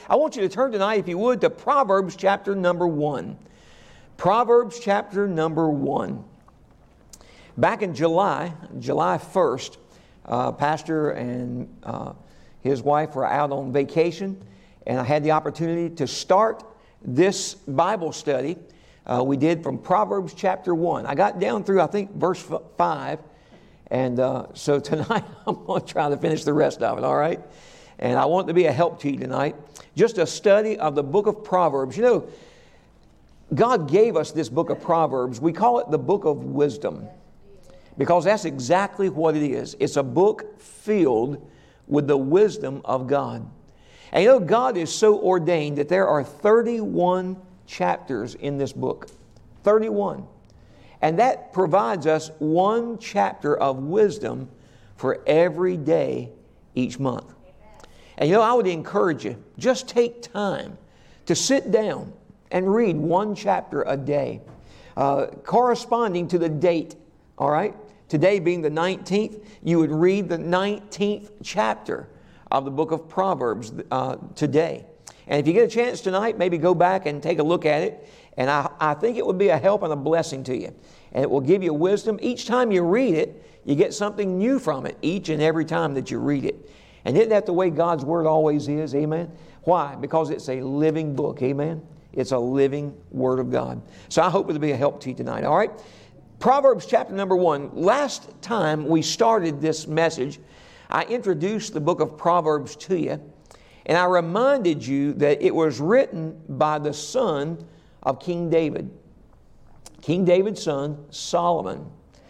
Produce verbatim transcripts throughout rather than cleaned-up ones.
I want you to turn tonight, if you would, to Proverbs chapter number one. Proverbs chapter number one. Back in July, July first, uh, Pastor and uh, his wife were out on vacation, and I had the opportunity to start this Bible study. Uh, we did from Proverbs chapter one. I got down through, I think, verse five, and uh, so tonight I'm going to try to finish the rest of it, all right? And I want it to be a help to you tonight. Just a study of the book of Proverbs. You know, God gave us this book of Proverbs. We call it the book of wisdom, because that's exactly what it is. It's a book filled with the wisdom of God. And you know, God is so ordained that there are thirty-one chapters in this book. thirty-one. And that provides us one chapter of wisdom for every day each month. And you know, I would encourage you, just take time to sit down and read one chapter a day, uh, corresponding to the date, all right? Today being the nineteenth, you would read the nineteenth chapter of the book of Proverbs uh, today. And if you get a chance tonight, maybe go back and take a look at it. And I, I think it would be a help and a blessing to you. And it will give you wisdom. Each time you read it, you get something new from it, each and every time that you read it. And isn't that the way God's Word always is? Amen? Why? Because it's a living book. Amen? It's a living Word of God. So I hope it'll be a help to you tonight. All right? Proverbs chapter number one. Last time we started this message, I introduced the book of Proverbs to you. And I reminded you that it was written by the son of King David. King David's son, Solomon.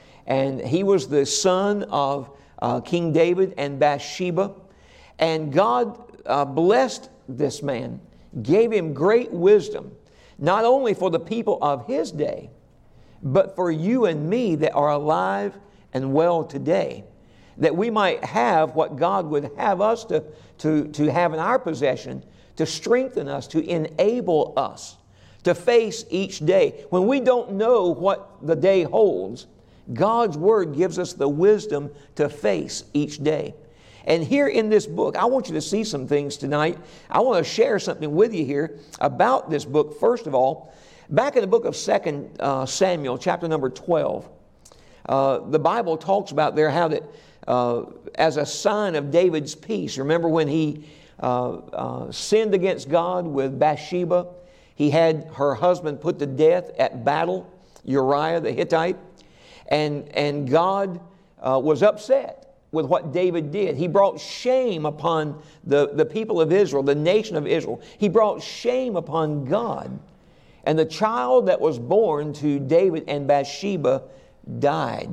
And he was the son of uh, King David and Bathsheba. And God uh, blessed this man, gave him great wisdom, not only for the people of his day, but for you and me that are alive and well today, that we might have what God would have us to, to, to have in our possession, to strengthen us, to enable us to face each day. When we don't know what the day holds, God's Word gives us the wisdom to face each day. And here in this book, I want you to see some things tonight. I want to share something with you here about this book. First of all, back in the book of Second uh, Samuel, chapter number twelve, uh, the Bible talks about there how that uh, as a sign of David's peace. Remember when he uh, uh, sinned against God with Bathsheba? He had her husband put to death at battle, Uriah the Hittite. And, and God uh, was upset with what David did. He brought shame upon the, the people of Israel, the nation of Israel. He brought shame upon God. And the child that was born to David and Bathsheba died.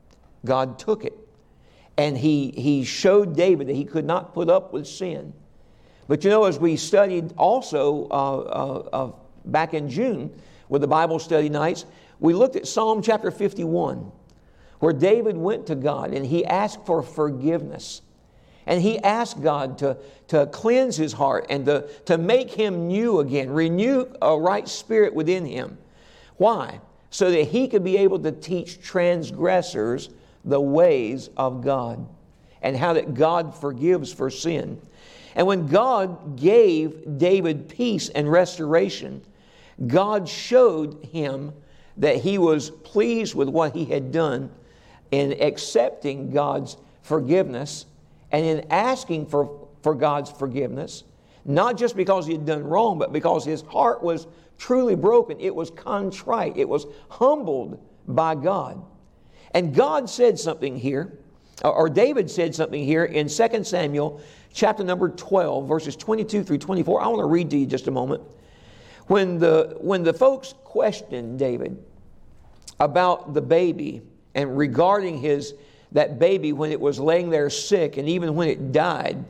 God took it. And he, he showed David that he could not put up with sin. But you know, as we studied also uh, uh, uh, back in June with the Bible study nights, we looked at Psalm chapter fifty-one, where David went to God and he asked for forgiveness. And he asked God to, to cleanse his heart and to, to make him new again, renew a right spirit within him. Why? So that he could be able to teach transgressors the ways of God, and how that God forgives for sin. And when God gave David peace and restoration, God showed him that he was pleased with what he had done in accepting God's forgiveness and in asking for, for God's forgiveness, not just because he had done wrong, but because his heart was truly broken. It was contrite. It was humbled by God. And God said something here, or David said something here in Second Samuel chapter number twelve, verses twenty-two through twenty-four. I want to read to you just a moment. When the, when the folks questioned David about the baby and regarding his, that baby when it was laying there sick and even when it died,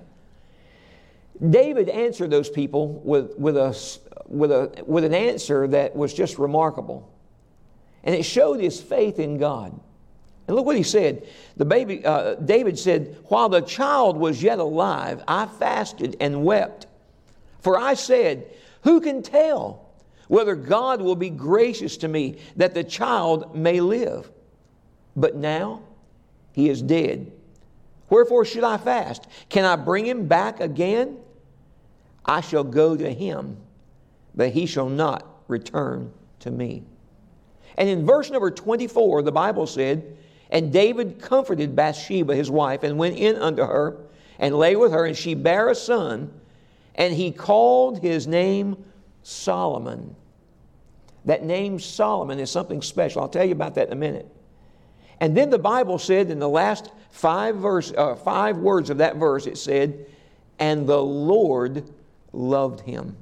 David answered those people with, with, a, with, a, with an answer that was just remarkable. And it showed his faith in God. And look what he said. The baby, uh, David said, "While the child was yet alive, I fasted and wept. For I said, who can tell whether God will be gracious to me that the child may live? But now he is dead. Wherefore should I fast? Can I bring him back again? I shall go to him, but he shall not return to me. And in verse number twenty-four, the Bible said, and David comforted Bathsheba, his wife, and went in unto her, and lay with her, and she bare a son, and he called his name Solomon. That name Solomon is something special. I'll tell you about that in a minute. And then the Bible said in the last five verse, uh, five words of that verse, it said, and the Lord loved him.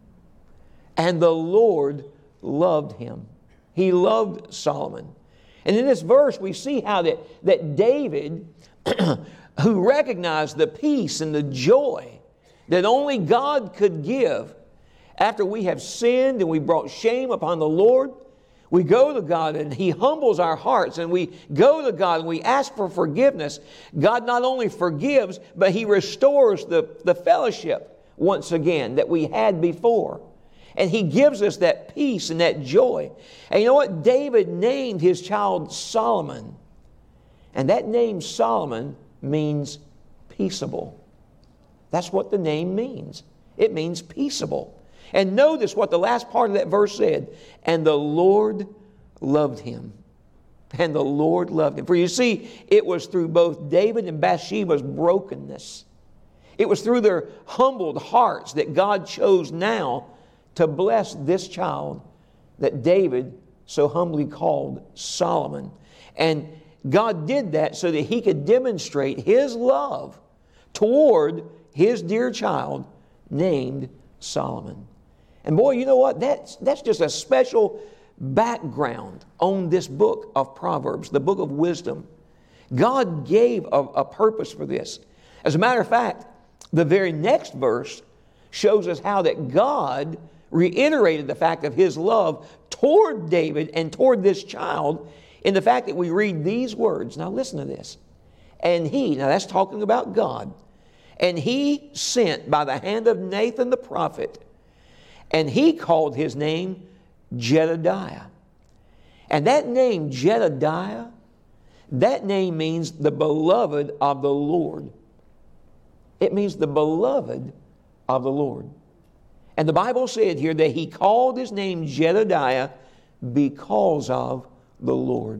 And the Lord loved him. He loved Solomon. And in this verse, we see how that, that David, who recognized the peace and the joy that only God could give after we have sinned and we brought shame upon the Lord, we go to God and He humbles our hearts, and we go to God and we ask for forgiveness. God not only forgives, but He restores the, the fellowship once again that we had before. And He gives us that peace and that joy. And you know what? David named his child Solomon. And that name Solomon means peaceable. That's what the name means. It means peaceable. And notice what the last part of that verse said. And the Lord loved him. And the Lord loved him. For you see, it was through both David and Bathsheba's brokenness. It was through their humbled hearts that God chose now to bless this child that David so humbly called Solomon. And God did that so that He could demonstrate His love toward His dear child named Solomon. And boy, you know what? That's, that's just a special background on this book of Proverbs, the book of wisdom. God gave a, a purpose for this. As a matter of fact, the very next verse shows us how that God reiterated the fact of His love toward David and toward this child in the fact that we read these words. Now listen to this. And He, now that's talking about God, and He sent by the hand of Nathan the prophet, and he called his name Jedediah. And that name Jedediah, that name means the beloved of the Lord. It means the beloved of the Lord. And the Bible said here that he called his name Jedediah because of the Lord.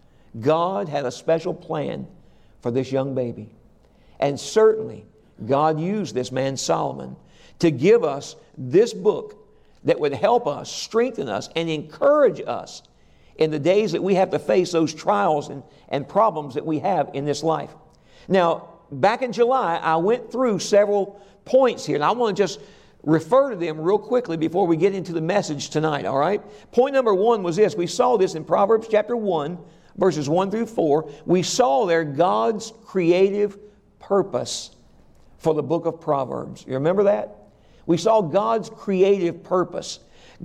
God had a special plan for this young baby. And certainly God used this man Solomon to give us this book that would help us, strengthen us, and encourage us in the days that we have to face those trials and, and problems that we have in this life. Now, back in July, I went through several points here, and I want to just refer to them real quickly before we get into the message tonight, all right? Point number one was this. We saw this in Proverbs chapter one, verses one through four. We saw there God's creative purpose for the book of Proverbs. You remember that? We saw God's creative purpose.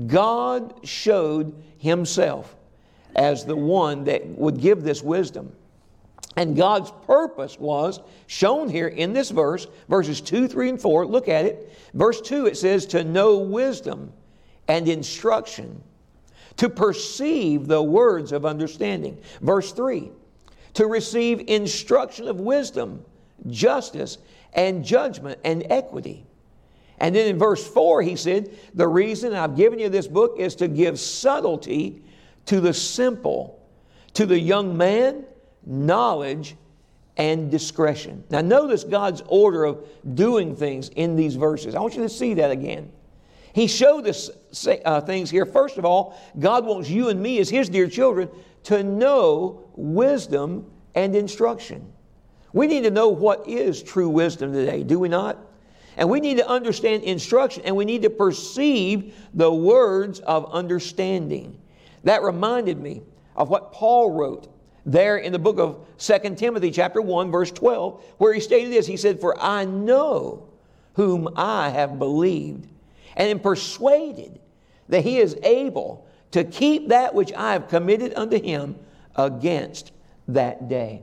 God showed Himself as the one that would give this wisdom. And God's purpose was shown here in this verse, verses two, three, and four. Look at it. Verse two, it says, to know wisdom and instruction, to perceive the words of understanding. Verse three, to receive instruction of wisdom, justice, and judgment, and equity. And then in verse four, he said, the reason I've given you this book is to give subtlety to the simple, to the young man, knowledge, and discretion. Now notice God's order of doing things in these verses. I want you to see that again. He showed us uh, things here. First of all, God wants you and me as His dear children to know wisdom and instruction. We need to know what is true wisdom today, do we not? And we need to understand instruction, and we need to perceive the words of understanding. That reminded me of what Paul wrote there in the book of Second Timothy chapter one, verse twelve, where he stated this. He said, for I know whom I have believed, and am persuaded that He is able to keep that which I have committed unto Him against that day.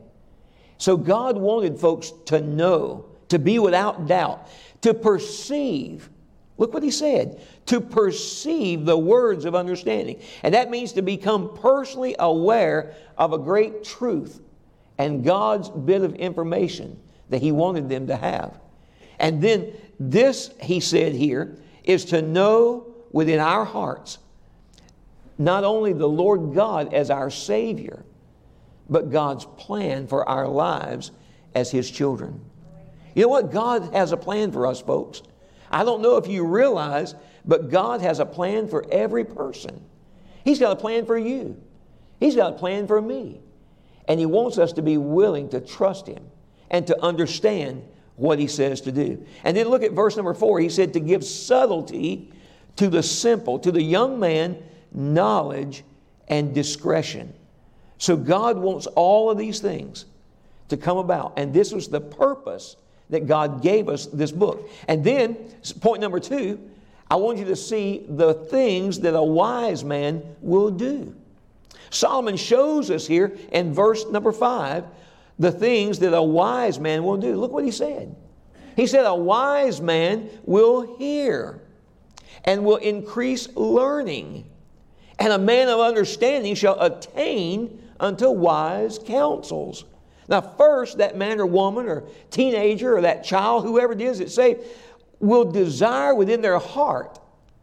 So God wanted folks to know, to be without doubt, to perceive. Look what he said. To perceive the words of understanding. And that means to become personally aware of a great truth and God's bit of information that He wanted them to have. And then this, he said here, is to know within our hearts not only the Lord God as our Savior, but God's plan for our lives as His children. You know what? God has a plan for us, folks. I don't know if you realize, but God has a plan for every person. He's got a plan for you. He's got a plan for me. And He wants us to be willing to trust Him and to understand what He says to do. And then look at verse number four. He said to give subtlety to the simple, to the young man, knowledge and discretion. So God wants all of these things to come about. And this was the purpose that God gave us this book. And then, point number two, I want you to see the things that a wise man will do. Solomon shows us here in verse number five the things that a wise man will do. Look what he said. He said, a wise man will hear and will increase learning, and a man of understanding shall attain unto wise counsels. Now, first, that man or woman or teenager or that child, whoever it is that's saved, will desire within their heart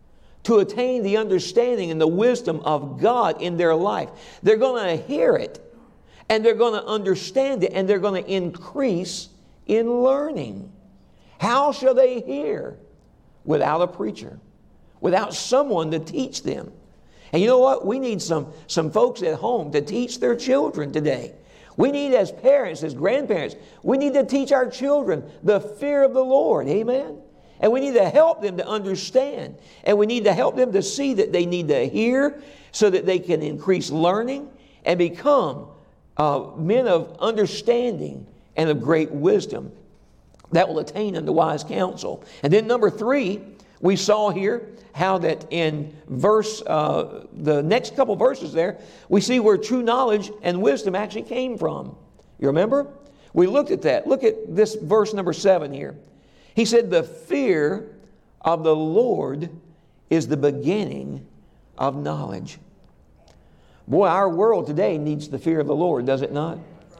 to attain the understanding and the wisdom of God in their life. They're going to hear it, and they're going to understand it, and they're going to increase in learning. How shall they hear? Without a preacher, without someone to teach them. And you know what? We need some, some folks at home to teach their children today. We need, as parents, as grandparents, we need to teach our children the fear of the Lord. Amen? And we need to help them to understand. And we need to help them to see that they need to hear so that they can increase learning and become uh, men of understanding and of great wisdom that will attain unto wise counsel. And then number three, we saw here how that in verse, uh, the next couple verses there, we see where true knowledge and wisdom actually came from. You remember? We looked at that. Look at this verse number seven here. He said, the fear of the Lord is the beginning of knowledge. Boy, our world today needs the fear of the Lord, does it not?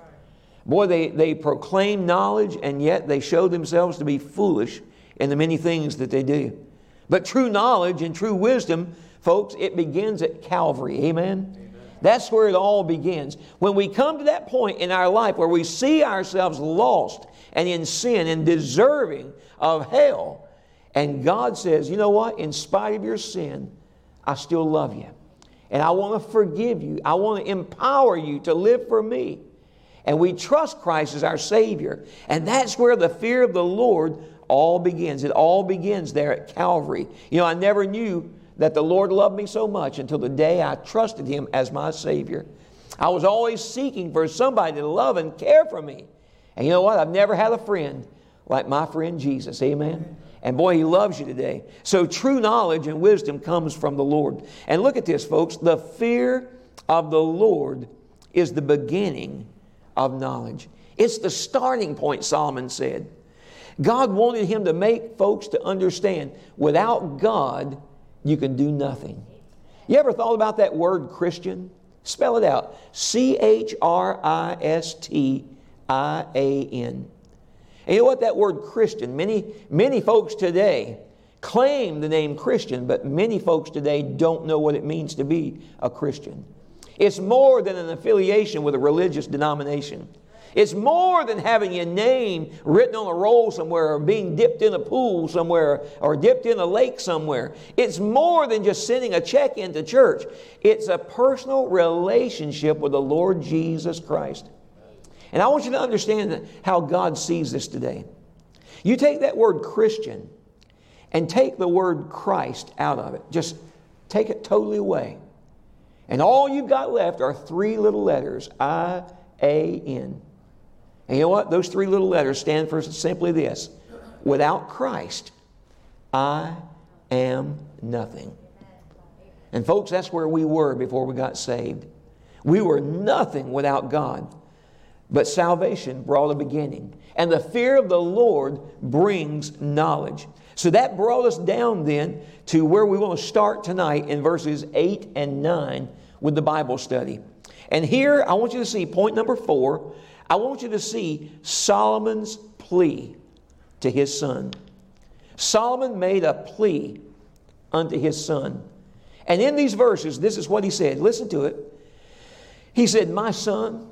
Boy, they, they proclaim knowledge, and yet they show themselves to be foolish in the many things that they do. But true knowledge and true wisdom, folks, it begins at Calvary. Amen? Amen. That's where it all begins. When we come to that point in our life where we see ourselves lost and in sin and deserving of hell, and God says, you know what? In spite of your sin, I still love you. And I want to forgive you. I want to empower you to live for me. And we trust Christ as our Savior. And that's where the fear of the Lord all begins. It all begins there at Calvary. You know, I never knew that the Lord loved me so much until the day I trusted Him as my Savior. I was always seeking for somebody to love and care for me. And you know what? I've never had a friend like my friend Jesus. Amen? And boy, He loves you today. So true knowledge and wisdom comes from the Lord. And look at this, folks. The fear of the Lord is the beginning of knowledge. It's the starting point, Solomon said. God wanted him to make folks to understand, without God, you can do nothing. You ever thought about that word Christian? Spell it out. C H R I S T I A N. And you know what? That word Christian, many, many folks today claim the name Christian, but many folks today don't know what it means to be a Christian. It's more than an affiliation with a religious denomination. It's more than having your name written on a roll somewhere, or being dipped in a pool somewhere, or dipped in a lake somewhere. It's more than just sending a check into church. It's a personal relationship with the Lord Jesus Christ. And I want you to understand how God sees this today. You take that word Christian and take the word Christ out of it. Just take it totally away. And all you've got left are three little letters, I A N. And you know what? Those three little letters stand for simply this: without Christ, I am nothing. And folks, that's where we were before we got saved. We were nothing without God. But salvation brought a beginning. And the fear of the Lord brings knowledge. So that brought us down then to where we want to start tonight in verses eight and nine with the Bible study. And here I want you to see point number four. I want you to see Solomon's plea to his son. Solomon made a plea unto his son. And in these verses, this is what he said. Listen to it. He said, my son,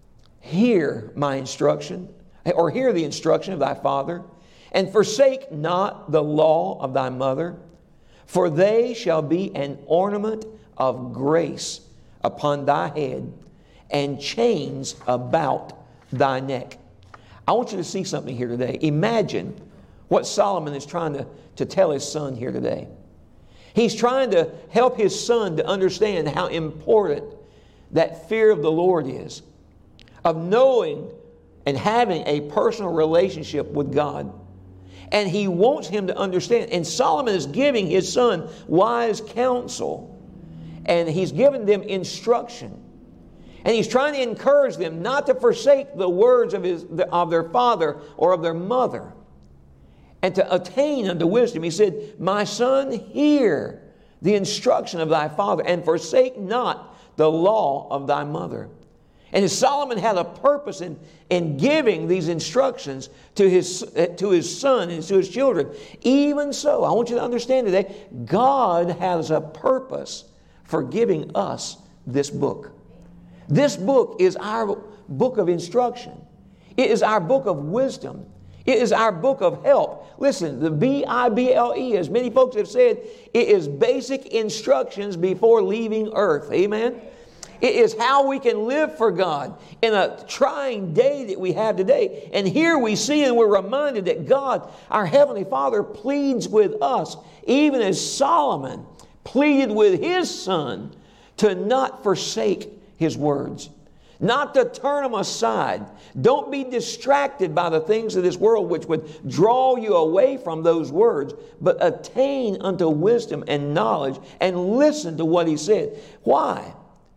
hear my instruction, or hear the instruction of thy father, and forsake not the law of thy mother, for they shall be an ornament of grace upon thy head, and chains about thy neck. I want you to see something here today. Imagine what Solomon is trying to, to tell his son here today. He's trying to help his son to understand how important that fear of the Lord is, of knowing and having a personal relationship with God. And he wants him to understand. And Solomon is giving his son wise counsel. And he's giving them instruction. And he's trying to encourage them not to forsake the words of, his, of their father or of their mother, and to attain unto wisdom. He said, my son, hear the instruction of thy father, and forsake not the law of thy mother. And Solomon had a purpose in, in giving these instructions to his, to his son and to his children. Even so, I want you to understand today, God has a purpose for giving us this book. This book is our book of instruction. It is our book of wisdom. It is our book of help. Listen, the B I B L E, as many folks have said, it is basic instructions before leaving earth. Amen? It is how we can live for God in a trying day that we have today. And here we see and we're reminded that God, our Heavenly Father, pleads with us, even as Solomon pleaded with his son to not forsake his words, not to turn them aside. Don't be distracted by the things of this world which would draw you away from those words, but attain unto wisdom and knowledge and listen to what he said. Why?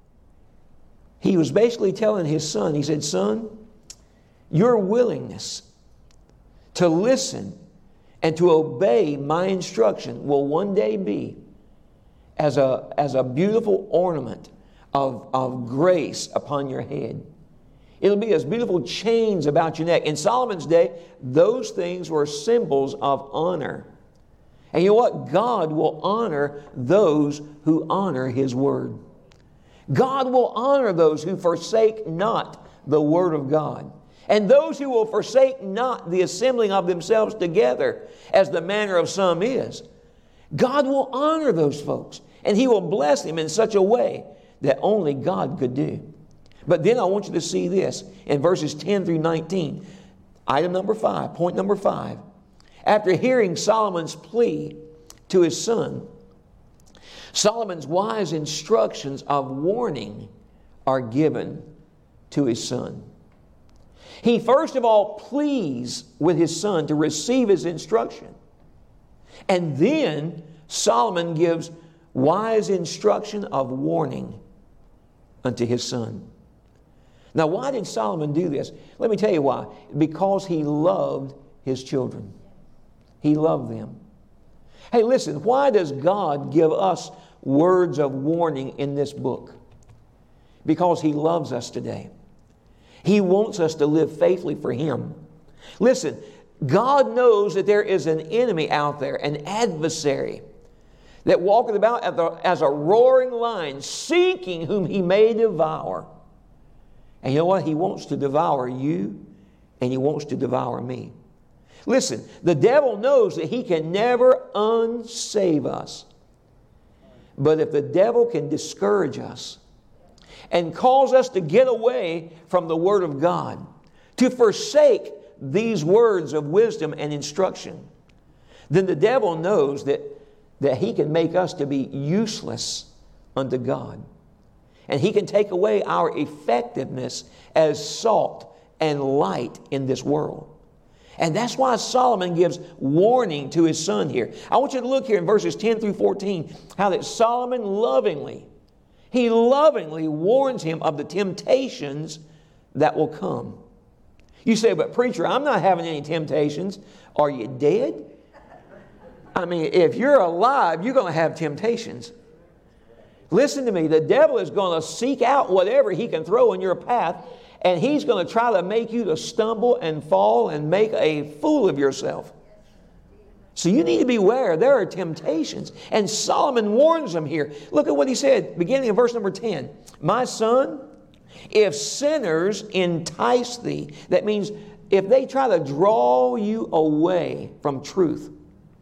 He was basically telling his son, he said, son, your willingness to listen and to obey my instruction will one day be as a, as a beautiful ornament of, of grace upon your head. It'll be as beautiful chains about your neck. In Solomon's day, those things were symbols of honor. And you know what? God will honor those who honor His Word. God will honor those who forsake not the Word of God. And those who will forsake not the assembling of themselves together, as the manner of some is. God will honor those folks. And He will bless them in such a way that only God could do. But then I want you to see this in verses ten through nineteen. Item number five, point number five. After hearing Solomon's plea to his son, Solomon's wise instructions of warning are given to his son. He first of all pleads with his son to receive his instruction. And then Solomon gives wise instruction of warning unto his son. Now, why did Solomon do this? Let me tell you why. Because he loved his children. He loved them. Hey, listen, why does God give us words of warning in this book? Because He loves us today. He wants us to live faithfully for Him. Listen, God knows that there is an enemy out there, an adversary, that walketh about as a roaring lion, seeking whom he may devour. And you know what? He wants to devour you, and he wants to devour me. Listen, the devil knows that he can never unsave us. But if the devil can discourage us and cause us to get away from the Word of God, to forsake these words of wisdom and instruction, then the devil knows that, that he can make us to be useless unto God. And he can take away our effectiveness as salt and light in this world. And that's why Solomon gives warning to his son here. I want you to look here in verses ten through fourteen, how that Solomon lovingly, he lovingly warns him of the temptations that will come. You say, but preacher, I'm not having any temptations. Are you dead? I mean, if you're alive, you're going to have temptations. Listen to me, the devil is going to seek out whatever he can throw in your path, and he's going to try to make you to stumble and fall and make a fool of yourself. So you need to beware. There are temptations. And Solomon warns them here. Look at what he said, beginning in verse number ten. My son, if sinners entice thee, that means if they try to draw you away from truth,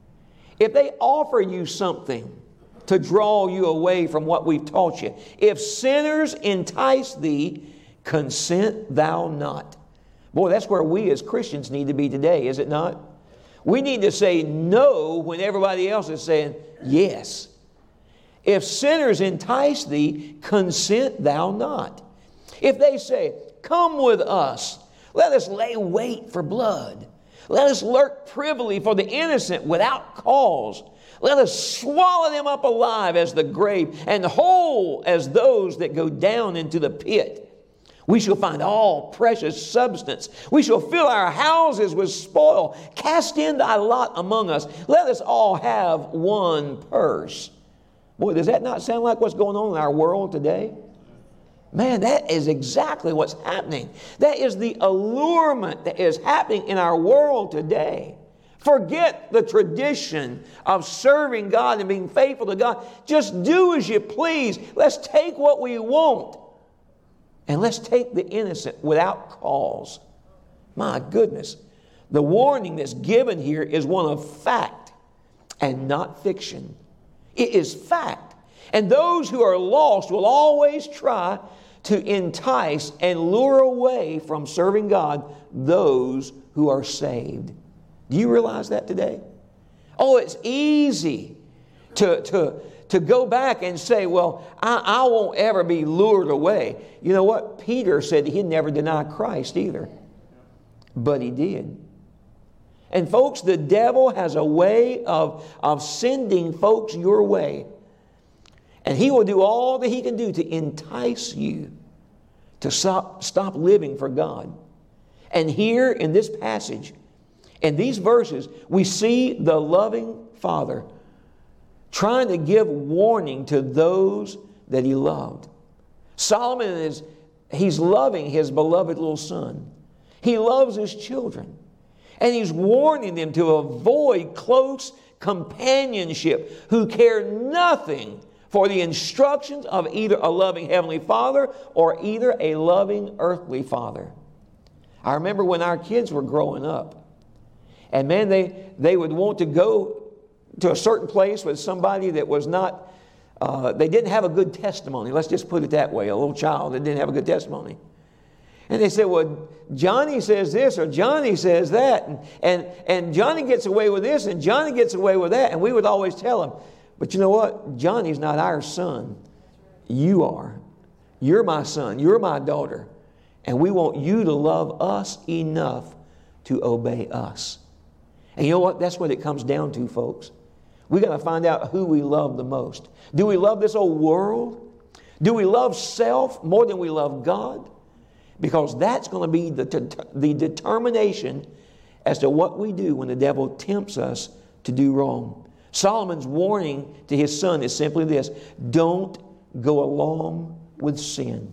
if they offer you something to draw you away from what we've taught you, if sinners entice thee, consent thou not. Boy, that's where we as Christians need to be today, is it not? We need to say no when everybody else is saying yes. If sinners entice thee, consent thou not. If they say, come with us, let us lay wait for blood. Let us lurk privily for the innocent without cause. Let us swallow them up alive as the grave, and whole as those that go down into the pit. We shall find all precious substance. We shall fill our houses with spoil. Cast in thy lot among us. Let us all have one purse. Boy, does that not sound like what's going on in our world today? Man, that is exactly what's happening. That is the allurement that is happening in our world today. Forget the tradition of serving God and being faithful to God. Just do as you please. Let's take what we want. And let's take the innocent without cause. My goodness. The warning that's given here is one of fact and not fiction. It is fact. And those who are lost will always try to entice and lure away from serving God those who are saved. Do you realize that today? Oh, it's easy to, to, to go back and say, well, I, I won't ever be lured away. You know what? Peter said he'd never deny Christ either. But he did. And folks, the devil has a way of, of sending folks your way. And he will do all that he can do to entice you to stop, stop living for God. And here in this passage, in these verses, we see the loving Father trying to give warning to those that he loved. Solomon is, he's loving his beloved little son. He loves his children. And he's warning them to avoid close companionship who care nothing for the instructions of either a loving heavenly Father or either a loving earthly father. I remember when our kids were growing up, and man, they, they would want to go to a certain place with somebody that was not, uh, they didn't have a good testimony. Let's just put it that way, a little child that didn't have a good testimony. And they said, well, Johnny says this or Johnny says that, and, and, and Johnny gets away with this and Johnny gets away with that. And we would always tell them, but you know what? Johnny's not our son. You are. You're my son. You're my daughter. And we want you to love us enough to obey us. And you know what? That's what it comes down to, folks. We got to find out who we love the most. Do we love this old world? Do we love self more than we love God? Because that's going to be the, the determination as to what we do when the devil tempts us to do wrong. Solomon's warning to his son is simply this: don't go along with sin.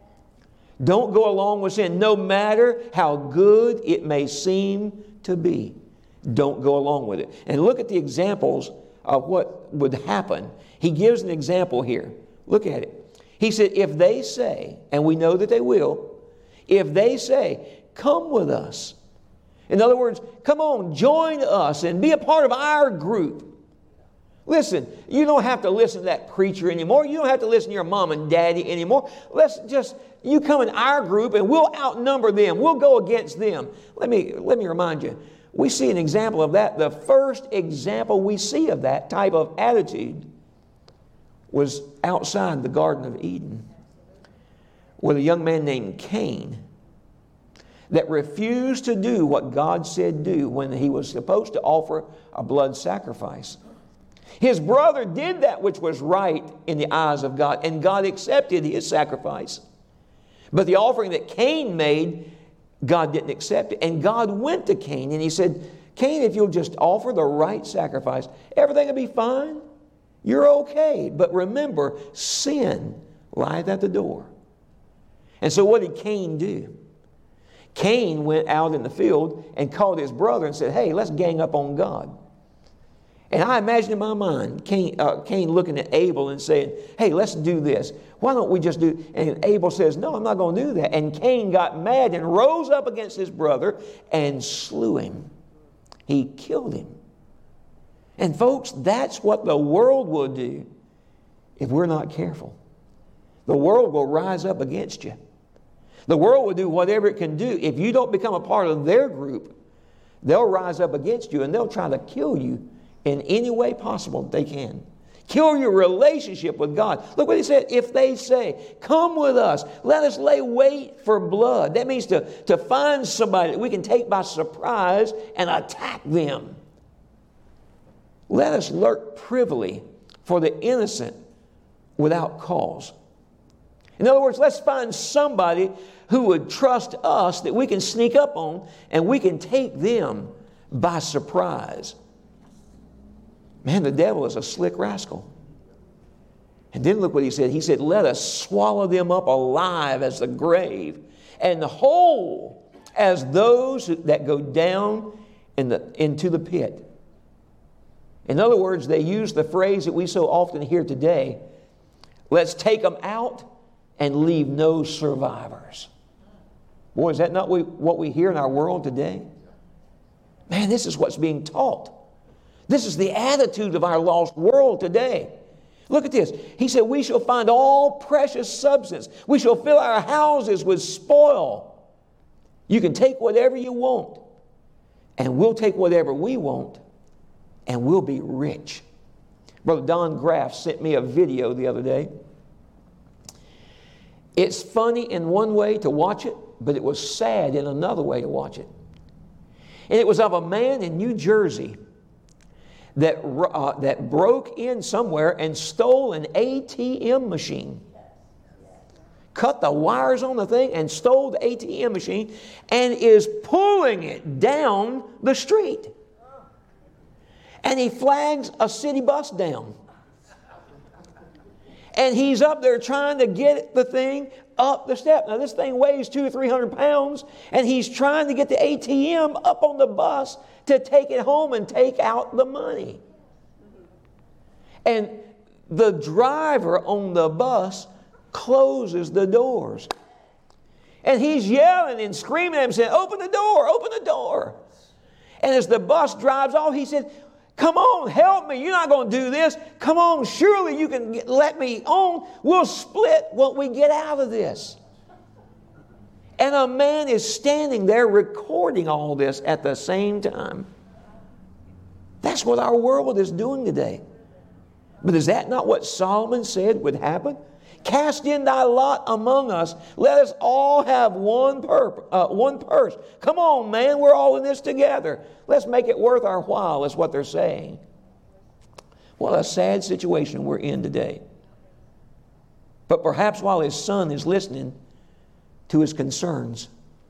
Don't go along with sin, no matter how good it may seem to be. Don't go along with it. And look at the examples of what would happen. He gives an example here. Look at it. He said, if they say, and we know that they will, if they say, come with us. In other words, come on, join us and be a part of our group. Listen, you don't have to listen to that preacher anymore. You don't have to listen to your mom and daddy anymore. Let's just, you come in our group and we'll outnumber them. We'll go against them. Let me, let me remind you, we see an example of that. The first example we see of that type of attitude was outside the Garden of Eden with a young man named Cain that refused to do what God said do when he was supposed to offer a blood sacrifice. His brother did that which was right in the eyes of God, and God accepted his sacrifice. But the offering that Cain made, God didn't accept it. And God went to Cain and he said, Cain, if you'll just offer the right sacrifice, everything will be fine. You're okay. But remember, sin lieth at the door. And so what did Cain do? Cain went out in the field and called his brother and said, hey, let's gang up on God. And I imagine in my mind Cain, uh, Cain looking at Abel and saying, hey, let's do this. Why don't we just do... And Abel says, no, I'm not going to do that. And Cain got mad and rose up against his brother and slew him. He killed him. And folks, that's what the world will do if we're not careful. The world will rise up against you. The world will do whatever it can do. If you don't become a part of their group, they'll rise up against you and they'll try to kill you in any way possible they can. Kill your relationship with God. Look what he said. If they say, come with us, let us lay wait for blood. That means to, to find somebody that we can take by surprise and attack them. Let us lurk privily for the innocent without cause. In other words, let's find somebody who would trust us that we can sneak up on and we can take them by surprise. Man, the devil is a slick rascal. And then look what he said. He said, let us swallow them up alive as the grave and whole as those that go down in the, into the pit. In other words, they use the phrase that we so often hear today, let's take them out and leave no survivors. Boy, is that not what we hear in our world today? Man, this is what's being taught. This is the attitude of our lost world today. Look at this. He said, we shall find all precious substance. We shall fill our houses with spoil. You can take whatever you want, and we'll take whatever we want, and we'll be rich. Brother Don Graff sent me a video the other day. It's funny in one way to watch it, but it was sad in another way to watch it. And it was of a man in New Jersey that, uh, that broke in somewhere and stole an A T M machine. Cut the wires on the thing and stole the A T M machine and is pulling it down the street. And he flags a city bus down. And he's up there trying to get the thing up the step. Now this thing weighs two or three hundred pounds, and he's trying to get the A T M up on the bus to take it home and take out the money. And the driver on the bus closes the doors. And he's yelling and screaming at him, saying, open the door, open the door. And as the bus drives off, he said, come on, help me. You're not going to do this. Come on, surely you can get, let me on. We'll split what we get out of this. And a man is standing there recording all this at the same time. That's what our world is doing today. But is that not what Solomon said would happen? Cast in thy lot among us. Let us all have one, purpose, uh, one purse. Come on, man, we're all in this together. Let's make it worth our while, is what they're saying. What a sad situation we're in today. But perhaps while his son is listening to his concerns,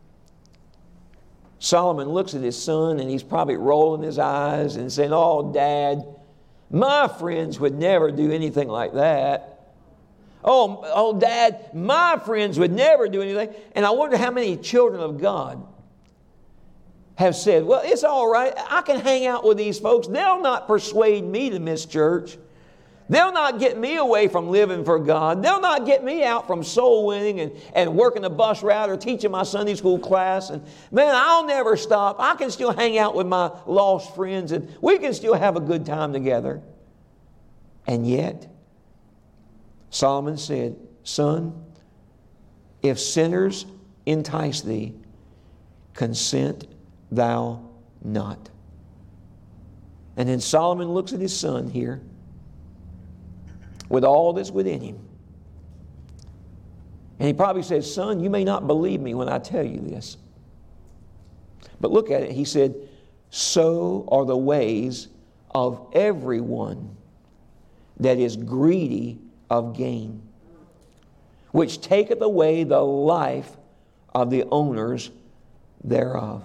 Solomon looks at his son and he's probably rolling his eyes and saying, oh, Dad, my friends would never do anything like that. Oh, oh, Dad, my friends would never do anything. And I wonder how many children of God have said, well, it's all right. I can hang out with these folks. They'll not persuade me to miss church. They'll not get me away from living for God. They'll not get me out from soul winning and, and working the bus route or teaching my Sunday school class. And man, I'll never stop. I can still hang out with my lost friends and we can still have a good time together. And yet, Solomon said, son, if sinners entice thee, consent thou not. And then Solomon looks at his son here with all that's within him. And he probably says, son, you may not believe me when I tell you this. But look at it. He said, so are the ways of everyone that is greedy of gain, which taketh away the life of the owners thereof.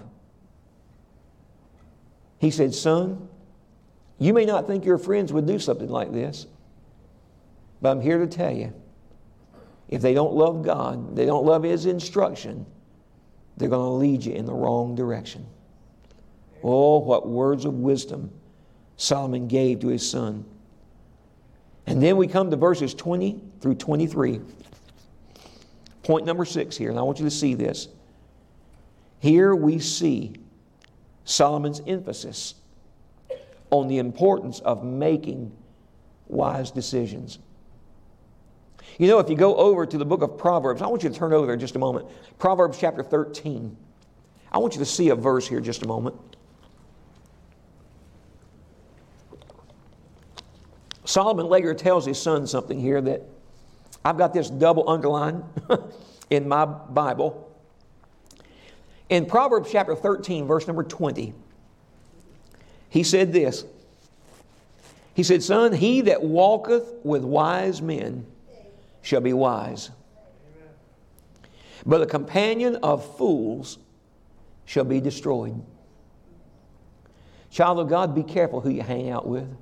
He said, son, you may not think your friends would do something like this, but I'm here to tell you, if they don't love God, they don't love His instruction, they're going to lead you in the wrong direction. Oh, what words of wisdom Solomon gave to his son. And then we come to verses twenty through twenty-three. Point number six here, and I want you to see this. Here we see Solomon's emphasis on the importance of making wise decisions. You know, if you go over to the book of Proverbs, I want you to turn over there just a moment. Proverbs chapter thirteen. I want you to see a verse here just a moment. Solomon later tells his son something here that I've got this double underline in my Bible. In Proverbs chapter thirteen, verse number twenty, he said this. He said, "Son, he that walketh with wise men shall be wise. But a companion of fools shall be destroyed." Child of God, be careful who you hang out with.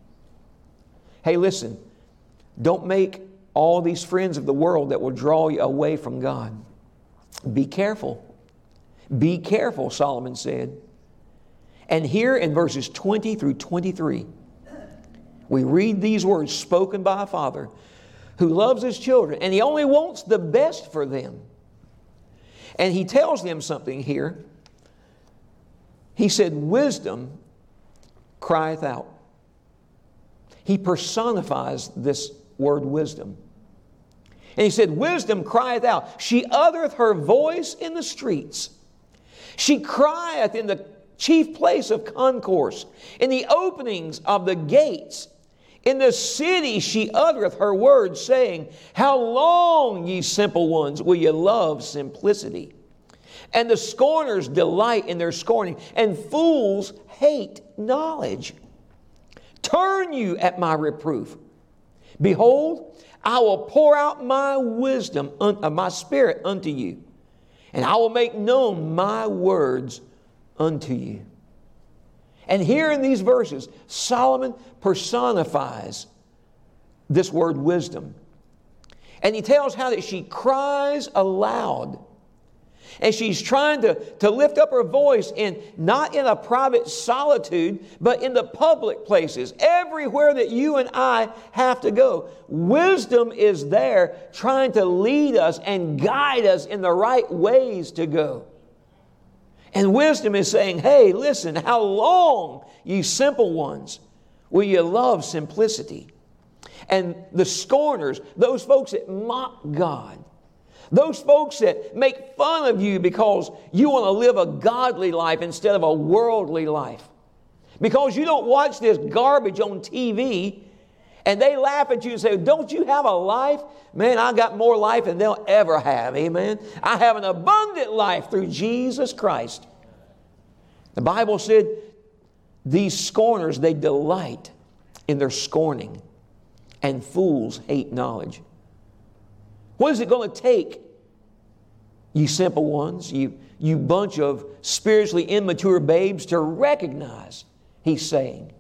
Hey, listen, don't make all these friends of the world that will draw you away from God. Be careful. Be careful, Solomon said. And here in verses twenty through twenty-three, we read these words spoken by a father who loves his children, and he only wants the best for them. And he tells them something here. He said, "Wisdom crieth out." He personifies this word wisdom. And he said, "Wisdom crieth out. She uttereth her voice in the streets. She crieth in the chief place of concourse, in the openings of the gates. In the city she uttereth her words, saying, How long, ye simple ones, will ye love simplicity? And the scorners delight in their scorning, and fools hate knowledge. Turn you at my reproof. Behold, I will pour out my wisdom, uh, my spirit unto you, and I will make known my words unto you." And here in these verses, Solomon personifies this word wisdom. And he tells how that she cries aloud. And she's trying to, to lift up her voice in not in a private solitude, but in the public places, everywhere that you and I have to go. Wisdom is there trying to lead us and guide us in the right ways to go. And wisdom is saying, hey, listen, how long, ye simple ones, will you love simplicity? And the scorners, those folks that mock God, those folks that make fun of you because you want to live a godly life instead of a worldly life, because you don't watch this garbage on T V, and they laugh at you and say, "Don't you have a life?" Man, I got more life than they'll ever have. Amen. I have an abundant life through Jesus Christ. The Bible said these scorners, they delight in their scorning, and fools hate knowledge. What is it going to take, you simple ones, you, you bunch of spiritually immature babes, to recognize, he's saying,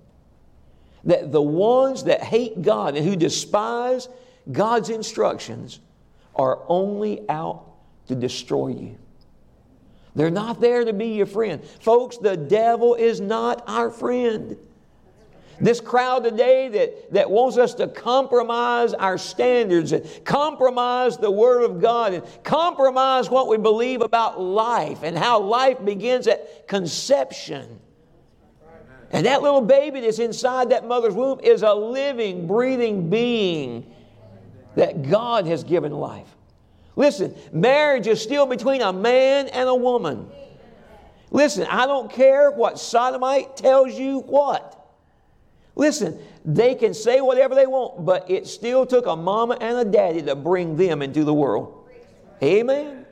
that the ones that hate God and who despise God's instructions are only out to destroy you. They're not there to be your friend. Folks, the devil is not our friend. This crowd today that, that wants us to compromise our standards and compromise the Word of God and compromise what we believe about life and how life begins at conception. And that little baby that's inside that mother's womb is a living, breathing being that God has given life. Listen, marriage is still between a man and a woman. Listen, I don't care what sodomite tells you what. Listen, they can say whatever they want, but it still took a mama and a daddy to bring them into the world. Amen.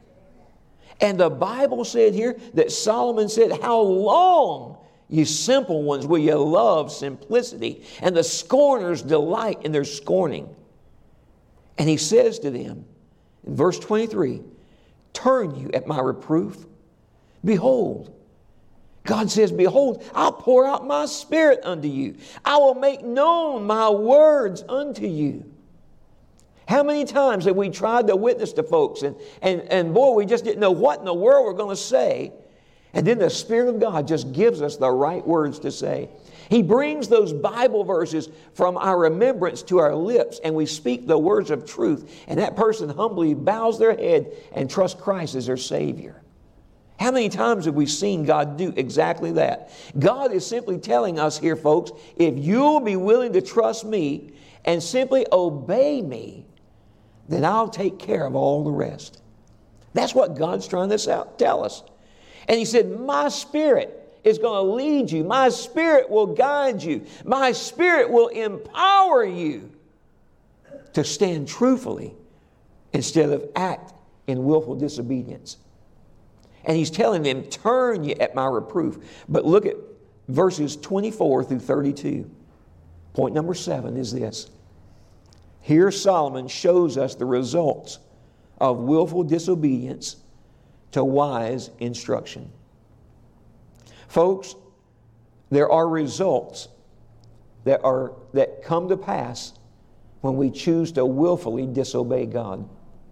And the Bible said here that Solomon said, "How long, you simple ones, will you love simplicity? And the scorners delight in their scorning." And he says to them in verse twenty-three, "Turn you at my reproof. Behold," God says, "Behold, I'll pour out my spirit unto you. I will make known my words unto you." How many times have we tried to witness to folks and, and, and boy, we just didn't know what in the world we're going to say. And then the Spirit of God just gives us the right words to say. He brings those Bible verses from our remembrance to our lips, and we speak the words of truth, and that person humbly bows their head and trusts Christ as their Savior. How many times have we seen God do exactly that? God is simply telling us here, folks, if you'll be willing to trust me and simply obey me, then I'll take care of all the rest. That's what God's trying to tell us. And He said, my Spirit is going to lead you. My Spirit will guide you. My Spirit will empower you to stand truthfully instead of act in willful disobedience. And He's telling them, turn ye at my reproof. But look at verses twenty-four through thirty-two. Point number seven is this. Here Solomon shows us the results of willful disobedience to wise instruction. Folks, there are results that are that come to pass when we choose to willfully disobey God.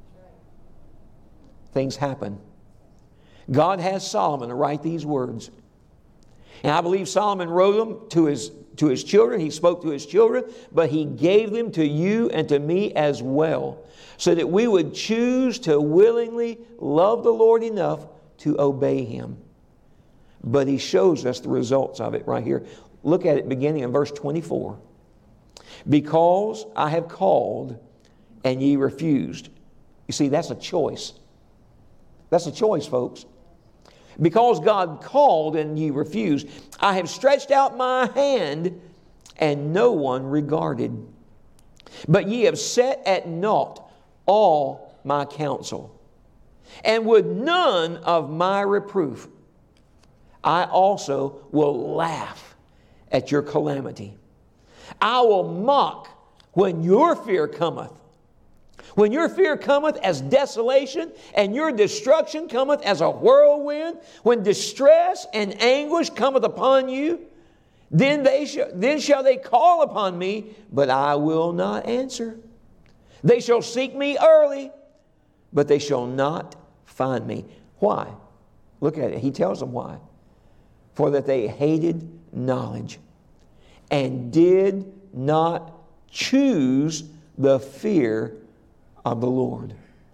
Things happen. God has Solomon to write these words. And I believe Solomon wrote them to his, to his children. He spoke to his children, but he gave them to you and to me as well, so that we would choose to willingly love the Lord enough to obey Him. But He shows us the results of it right here. Look at it beginning in verse twenty-four. Because I have called and ye refused. You see, that's a choice. That's a choice, folks. Because God called and ye refused, I have stretched out my hand and no one regarded. But ye have set at naught all my counsel, and would none of my reproof. I also will laugh at your calamity. I will mock when your fear cometh. When your fear cometh as desolation, and your destruction cometh as a whirlwind, when distress and anguish cometh upon you, then they shall, then shall they call upon me, but I will not answer. They shall seek me early, but they shall not find me. Why? Look at it. He tells them why. For that they hated knowledge and did not choose the fear of the Lord.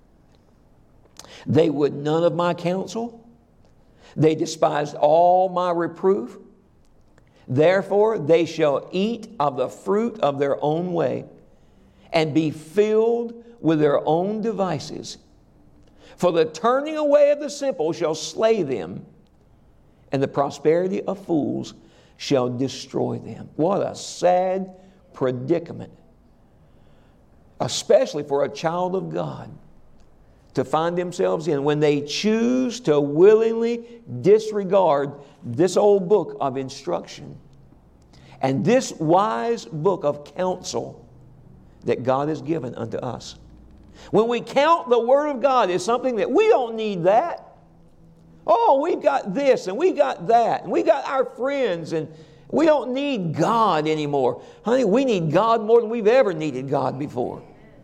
They would none of my counsel. They despised all my reproof. Therefore they shall eat of the fruit of their own way, and be filled with their own devices. For the turning away of the simple shall slay them, and the prosperity of fools shall destroy them. What a sad predicament, especially for a child of God to find themselves in when they choose to willingly disregard this old book of instruction and this wise book of counsel that God has given unto us. When we count the Word of God as something that we don't need that. Oh, we've got this and we got that and we got our friends and we don't need God anymore. Honey, we need God more than we've ever needed God before.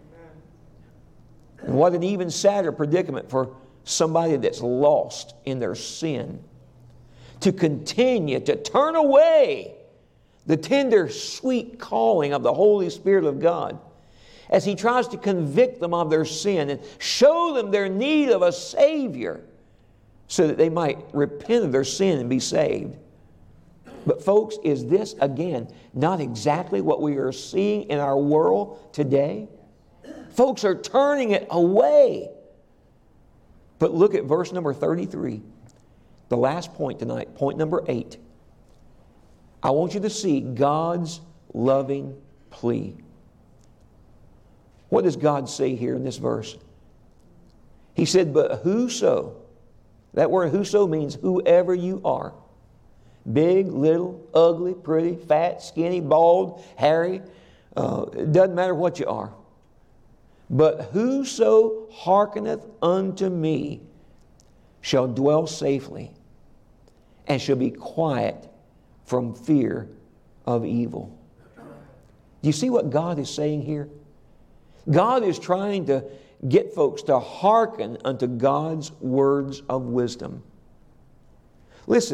And what an even sadder predicament for somebody that's lost in their sin to continue to turn away the tender, sweet calling of the Holy Spirit of God as He tries to convict them of their sin and show them their need of a Savior so that they might repent of their sin and be saved. But folks, is this, again, not exactly what we are seeing in our world today? Folks are turning it away. But look at verse number thirty-three. The last point tonight, point number eight. I want you to see God's loving plea. What does God say here in this verse? He said, but whoso, that word whoso means whoever you are. Big, little, ugly, pretty, fat, skinny, bald, hairy. Uh, it doesn't matter what you are. But whoso hearkeneth unto me shall dwell safely and shall be quiet from fear of evil. Do you see what God is saying here? God is trying to get folks to hearken unto God's words of wisdom. Listen,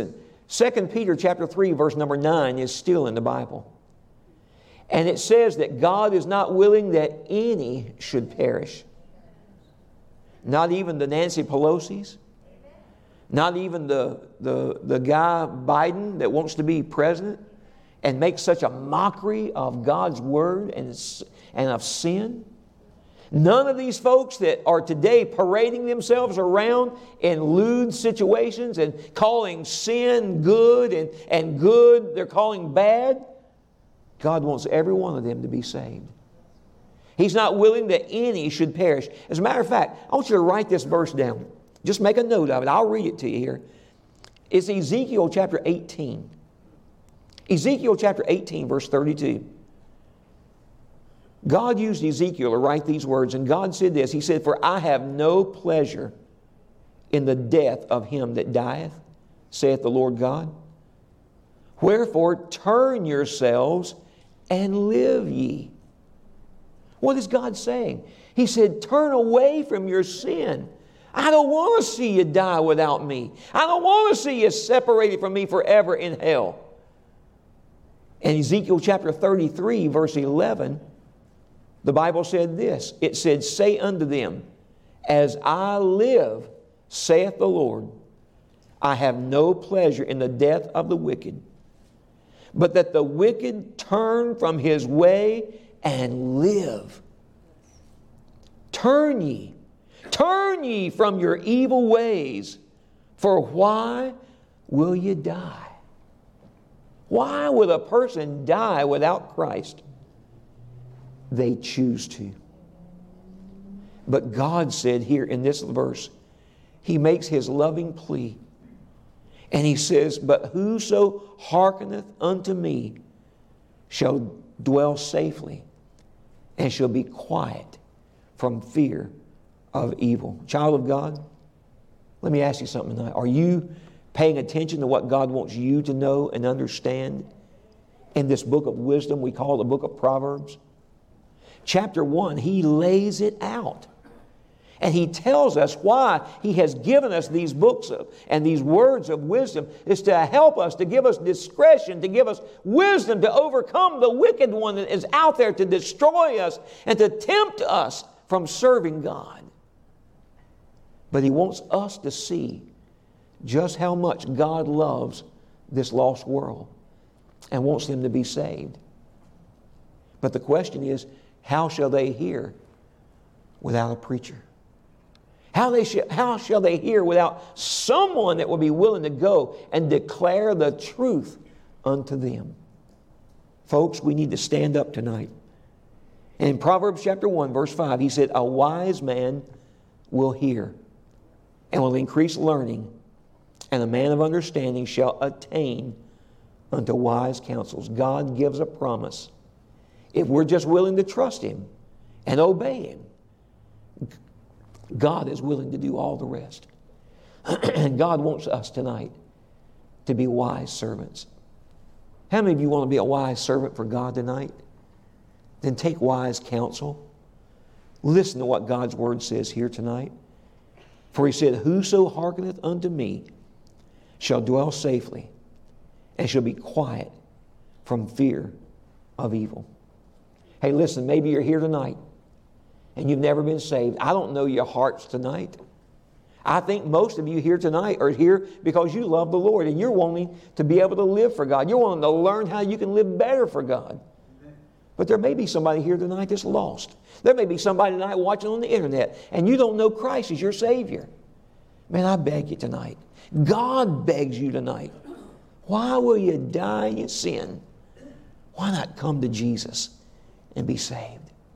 Second Peter chapter three, verse number nine is still in the Bible. And it says that God is not willing that any should perish. Not even the Nancy Pelosi's. Not even the, the, the guy Biden that wants to be president and make such a mockery of God's Word and, and of sin. None of these folks that are today parading themselves around in lewd situations and calling sin good and, and good they're calling bad. God wants every one of them to be saved. He's not willing that any should perish. As a matter of fact, I want you to write this verse down. Just make a note of it. I'll read it to you here. It's Ezekiel chapter eighteen. Ezekiel chapter eighteen, verse thirty-two. God used Ezekiel to write these words, and God said this. He said, "For I have no pleasure in the death of him that dieth, saith the Lord God. Wherefore turn yourselves and live ye." What is God saying? He said, turn away from your sin. I don't want to see you die without me. I don't want to see you separated from me forever in hell. In Ezekiel chapter thirty-three, verse eleven, the Bible said this. It said, "Say unto them, as I live, saith the Lord, I have no pleasure in the death of the wicked, but that the wicked turn from his way and live. Turn ye, turn ye from your evil ways, for why will ye die?" Why would a person die without Christ? They choose to. But God said here in this verse, He makes His loving plea. And He says, "But whoso hearkeneth unto me shall dwell safely and shall be quiet from fear of evil." Child of God, let me ask you something tonight. Are you paying attention to what God wants you to know and understand in this book of wisdom we call the book of Proverbs? Chapter one, He lays it out. And He tells us why He has given us these books of, and these words of wisdom is to help us, to give us discretion, to give us wisdom to overcome the wicked one that is out there to destroy us and to tempt us from serving God. But He wants us to see just how much God loves this lost world and wants them to be saved. But the question is, how shall they hear without a preacher? How, they sh- how shall they hear without someone that will be willing to go and declare the truth unto them? Folks, we need to stand up tonight. And in Proverbs chapter one, verse five, he said, "A wise man will hear and will increase learning, and a man of understanding shall attain unto wise counsels." God gives a promise. If we're just willing to trust Him and obey Him, God is willing to do all the rest. And God wants us tonight to be wise servants. How many of you want to be a wise servant for God tonight? Then take wise counsel. Listen to what God's Word says here tonight. For He said, "Whoso hearkeneth unto me shall dwell safely and shall be quiet from fear of evil." Hey, listen, maybe you're here tonight and you've never been saved. I don't know your hearts tonight. I think most of you here tonight are here because you love the Lord and you're wanting to be able to live for God. You're wanting to learn how you can live better for God. But there may be somebody here tonight that's lost. There may be somebody tonight watching on the internet and you don't know Christ as your Savior. Man, I beg you tonight. God begs you tonight. Why will you die in your sin? Why not come to Jesus and be saved?